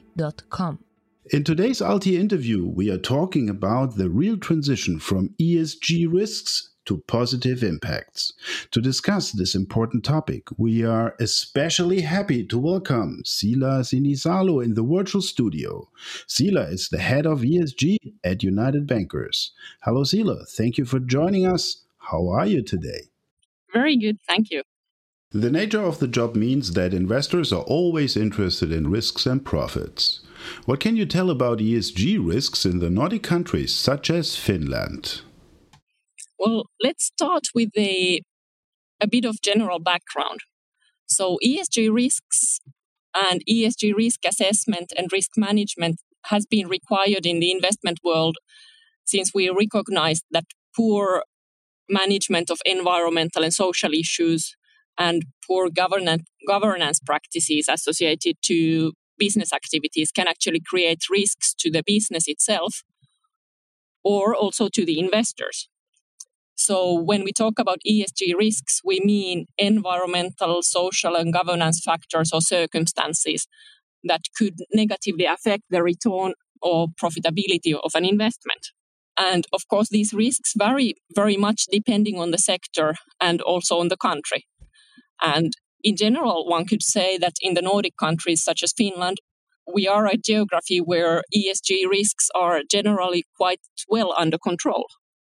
alti.com. In today's Alti interview, we are talking about the real transition from ESG risks to positive impacts. To discuss this important topic, we are especially happy to welcome Sila Sinisalo in the virtual studio. Sila is the head of ESG at United Bankers. Hello, Sila. Thank you for joining us. How are you today? Very good, thank you. The nature of the job means that investors are always interested in risks and profits. What can you tell about ESG risks in the Nordic countries, such as Finland? Well, let's start with a bit of general background. So ESG risks and ESG risk assessment and risk management has been required in the investment world since we recognized that poor management of environmental and social issues and poor governance practices associated to business activities can actually create risks to the business itself or also to the investors. So when we talk about ESG risks, we mean environmental, social, and governance factors or circumstances that could negatively affect the return or profitability of an investment. And of course, these risks vary very much depending on the sector and also on the country. And in general, one could say that in the Nordic countries such as Finland, we are a geography where ESG risks are generally quite well under control.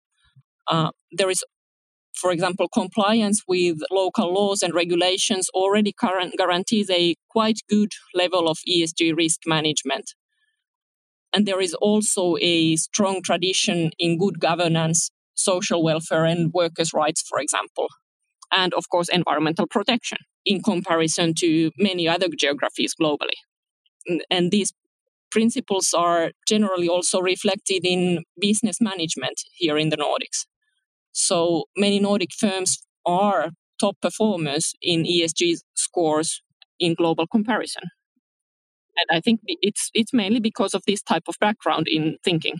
There is, for example, compliance with local laws and regulations already guarantees a quite good level of ESG risk management. And there is also a strong tradition in good governance, social welfare, and workers' rights, for example. And of course, environmental protection in comparison to many other geographies globally. And these principles are generally also reflected in business management here in the Nordics. So many Nordic firms are top performers in ESG scores in global comparison. And I think it's mainly because of this type of background in thinking.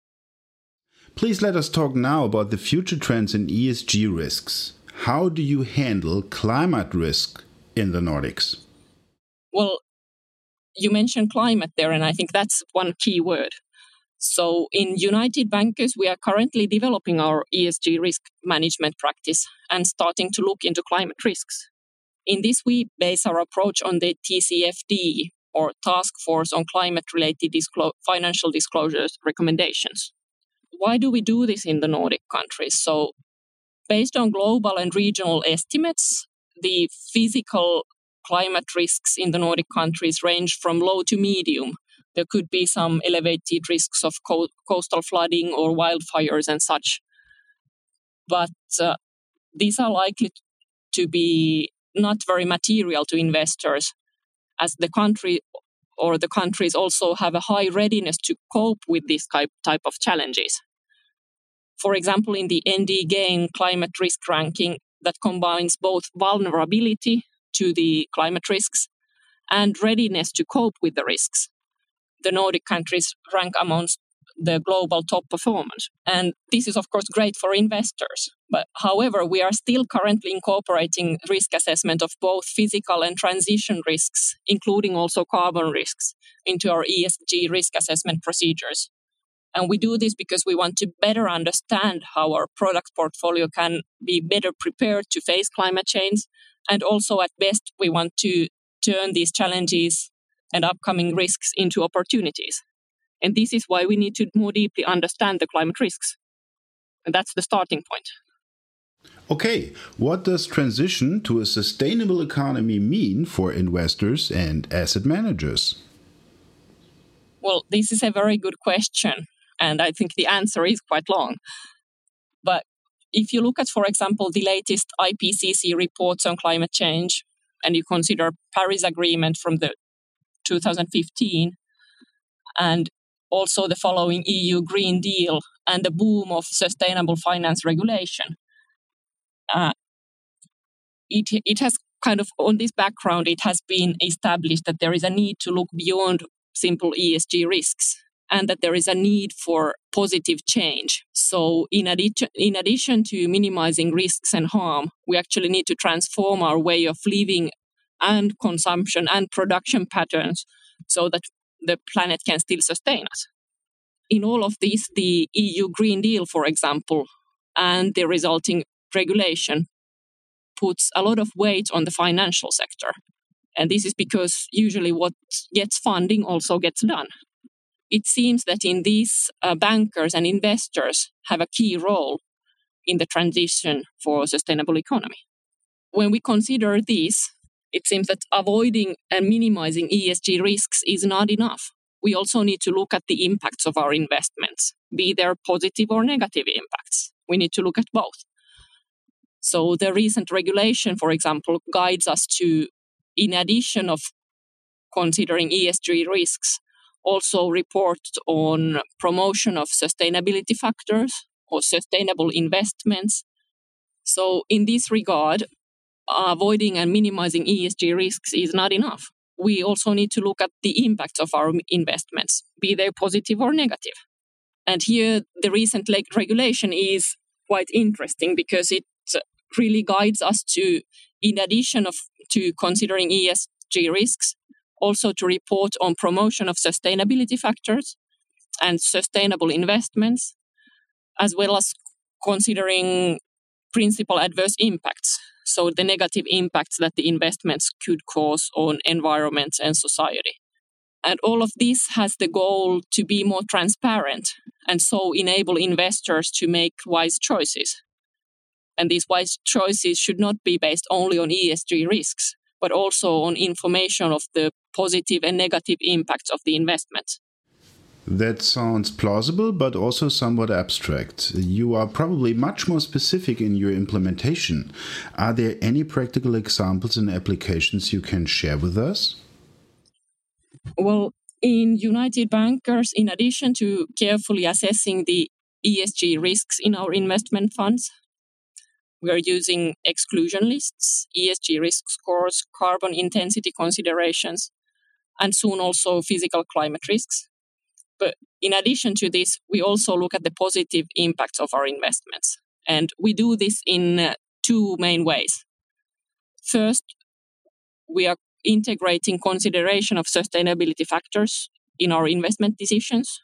Please let us talk now about the future trends in ESG risks. How do you handle climate risk in the Nordics? Well, you mentioned climate there, and I think that's one key word. So in United Bankers, we are currently developing our ESG risk management practice and starting to look into climate risks. In this, we base our approach on the TCFD, or Task Force on Climate-Related Financial Disclosures recommendations. Why do we do this in the Nordic countries? So based on global and regional estimates, the physical climate risks in the Nordic countries range from low to medium. There could be some elevated risks of coastal flooding or wildfires and such. But these are likely to be not very material to investors, as the country or the countries also have a high readiness to cope with this type of challenges. For example, in the ND GAIN climate risk ranking that combines both vulnerability to the climate risks and readiness to cope with the risks, the Nordic countries rank amongst the global top performers. And this is, of course, great for investors. But however, we are still currently incorporating risk assessment of both physical and transition risks, including also carbon risks, into our ESG risk assessment procedures. And we do this because we want to better understand how our product portfolio can be better prepared to face climate change. And also, at best, we want to turn these challenges and upcoming risks into opportunities. And this is why we need to more deeply understand the climate risks. And that's the starting point. Okay, what does transition to a sustainable economy mean for investors and asset managers? Well, this is a very good question, and I think the answer is quite long. But if you look at, for example, the latest IPCC reports on climate change, and you consider Paris Agreement from the 2015, and also the following EU Green Deal and the boom of sustainable finance regulation, it has kind of, on this background, it has been established that there is a need to look beyond simple ESG risks and that there is a need for positive change. So in addition to minimizing risks and harm, we actually need to transform our way of living and consumption and production patterns so that the planet can still sustain us. In all of this, the EU Green Deal, for example, and the resulting regulation puts a lot of weight on the financial sector. And this is because usually what gets funding also gets done. It seems that in these bankers and investors have a key role in the transition for a sustainable economy. When we consider this, it seems that avoiding and minimizing ESG risks is not enough. We also need to look at the impacts of our investments, be they positive or negative impacts. We need to look at both. So the recent regulation, for example, guides us to, in addition of considering ESG risks, also report on promotion of sustainability factors or sustainable investments. So in this regard, avoiding and minimizing ESG risks is not enough. We also need to look at the impacts of our investments, be they positive or negative. And here, the recent regulation is quite interesting because it really guides us to, in addition to considering ESG risks, also to report on promotion of sustainability factors and sustainable investments, as well as considering principal adverse impacts, so the negative impacts that the investments could cause on environment and society. And all of this has the goal to be more transparent and so enable investors to make wise choices. And these wise choices should not be based only on ESG risks, but also on information of the positive and negative impacts of the investment. That sounds plausible, but also somewhat abstract. You are probably much more specific in your implementation. Are there any practical examples and applications you can share with us? Well, in United Bankers, in addition to carefully assessing the ESG risks in our investment funds, we are using exclusion lists, ESG risk scores, carbon intensity considerations, and soon also physical climate risks. But in addition to this, we also look at the positive impacts of our investments. And we do this in two main ways. First, we are integrating consideration of sustainability factors in our investment decisions,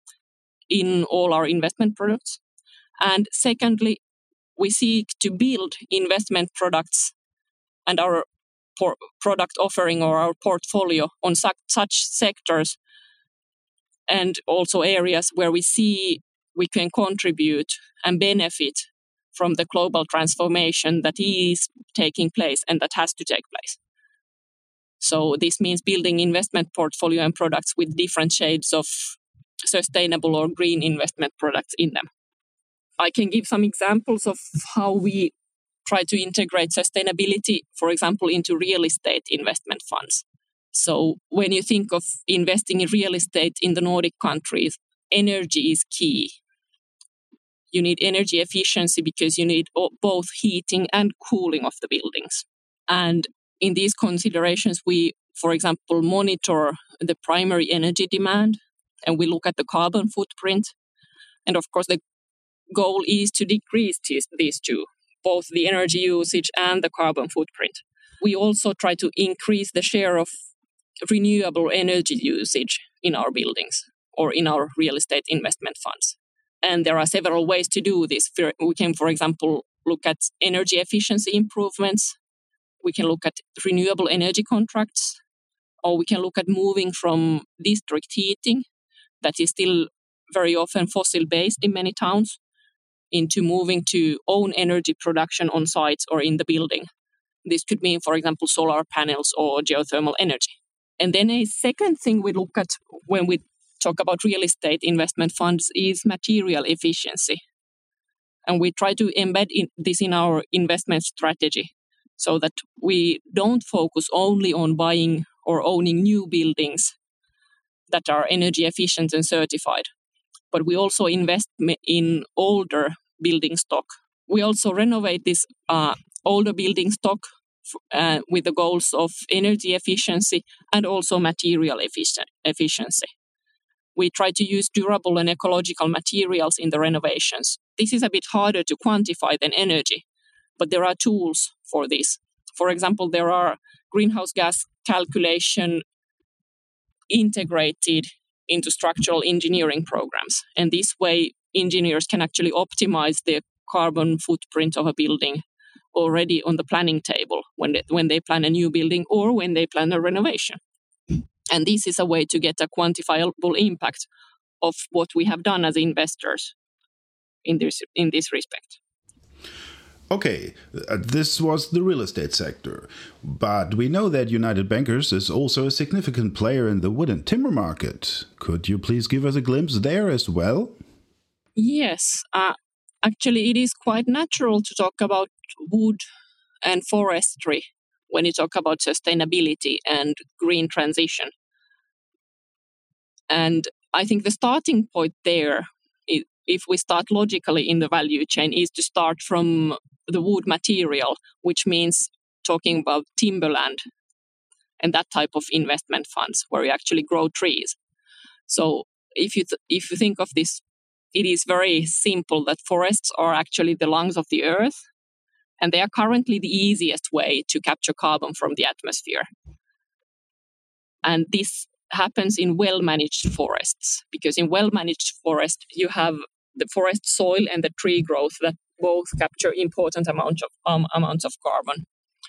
in all our investment products. And secondly, we seek to build investment products and our product offering or our portfolio on such sectors and also areas where we see we can contribute and benefit from the global transformation that is taking place and that has to take place. So this means building investment portfolio and products with different shades of sustainable or green investment products in them. I can give some examples of how we try to integrate sustainability, for example, into real estate investment funds. So when you think of investing in real estate in the Nordic countries, energy is key. You need energy efficiency because you need both heating and cooling of the buildings. And in these considerations, we, for example, monitor the primary energy demand and we look at the carbon footprint. And of course, the goal is to decrease these two, both the energy usage and the carbon footprint. We also try to increase the share of renewable energy usage in our buildings or in our real estate investment funds. And there are several ways to do this. We can, for example, look at energy efficiency improvements. We can look at renewable energy contracts, or we can look at moving from district heating, that is still very often fossil-based in many towns, into moving to own energy production on sites or in the building. This could mean, for example, solar panels or geothermal energy. And then a second thing we look at when we talk about real estate investment funds is material efficiency. And we try to embed this in our investment strategy so that we don't focus only on buying or owning new buildings that are energy efficient and certified, but we also invest in older building stock. We also renovate this older building stock with the goals of energy efficiency and also material efficiency. We try to use durable and ecological materials in the renovations. This is a bit harder to quantify than energy, but there are tools for this. For example, there are greenhouse gas calculation integrated into structural engineering programs. And this way, engineers can actually optimize the carbon footprint of a building already on the planning table when they plan a new building or when they plan a renovation. And this is a way to get a quantifiable impact of what we have done as investors in this respect. Okay, this was the real estate sector, but we know that United Bankers is also a significant player in the wood and timber market. Could you please give us a glimpse there as well? Yes, actually it is quite natural to talk about wood and forestry when you talk about sustainability and green transition. And I think the starting point there, if we start logically in the value chain, is to start from the wood material, which means talking about timberland and that type of investment funds where you actually grow trees. So if you think of this, it is very simple that forests are actually the lungs of the earth, and they are currently the easiest way to capture carbon from the atmosphere. And this happens in well-managed forests, because in well-managed forest you have the forest soil and the tree growth that both capture important amounts of carbon.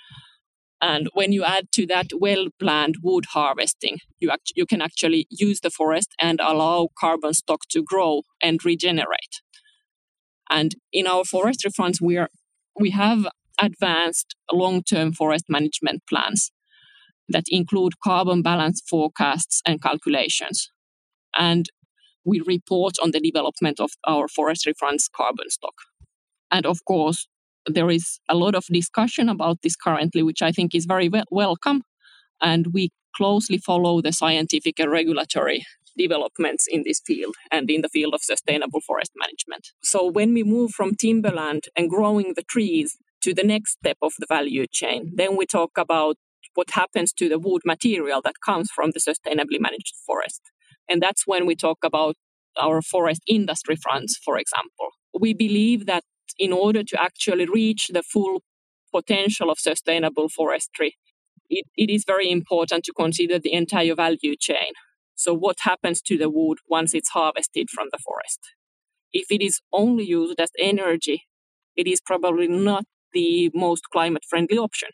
And when you add to that well-planned wood harvesting, you can actually use the forest and allow carbon stock to grow and regenerate. And in our forestry funds, we have advanced long-term forest management plans that include carbon balance forecasts and calculations. And we report on the development of our forestry fund's carbon stock. And of course, there is a lot of discussion about this currently, which I think is very welcome. And we closely follow the scientific and regulatory developments in this field and in the field of sustainable forest management. So when we move from timberland and growing the trees to the next step of the value chain, then we talk about what happens to the wood material that comes from the sustainably managed forest. And that's when we talk about our forest industry funds, for example. We believe that in order to actually reach the full potential of sustainable forestry, it is very important to consider the entire value chain. So what happens to the wood once it's harvested from the forest? If it is only used as energy, it is probably not the most climate-friendly option.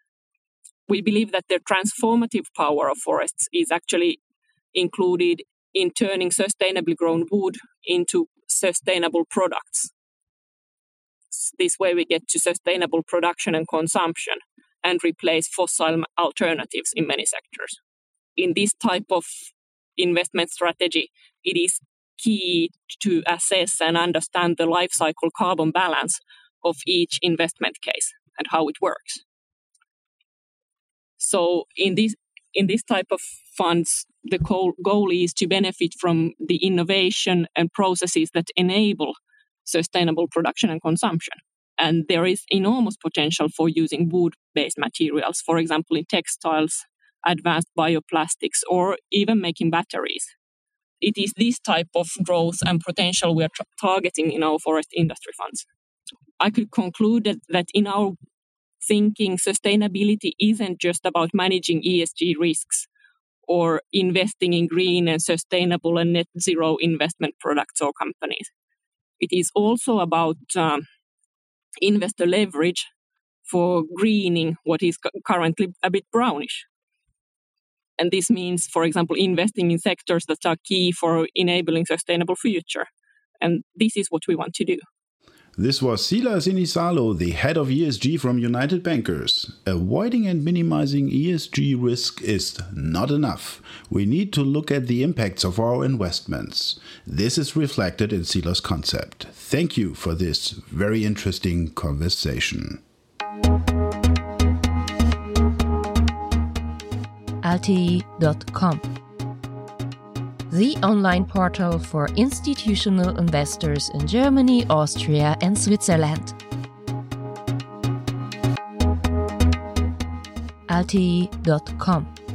We believe that the transformative power of forests is actually included in turning sustainably grown wood into sustainable products. This way we get to sustainable production and consumption and replace fossil alternatives in many sectors. In this type of investment strategy, it is key to assess and understand the life cycle carbon balance of each investment case and how it works. So in this type of funds, the goal is to benefit from the innovation and processes that enable sustainable production and consumption. And there is enormous potential for using wood-based materials, for example, in textiles, advanced bioplastics, or even making batteries. It is this type of growth and potential we are targeting in our forest industry funds. I could conclude that in our thinking, sustainability isn't just about managing ESG risks or investing in green and sustainable and net zero investment products or companies. It is also about investor leverage for greening what is currently a bit brownish. And this means, for example, investing in sectors that are key for enabling sustainable future. And this is what we want to do. This was Silas Sinisalo, the head of ESG from United Bankers. Avoiding and minimizing ESG risk is not enough. We need to look at the impacts of our investments. This is reflected in Silas' concept. Thank you for this very interesting conversation. ALTI.com, the online portal for institutional investors in Germany, Austria, and Switzerland. ALTI.com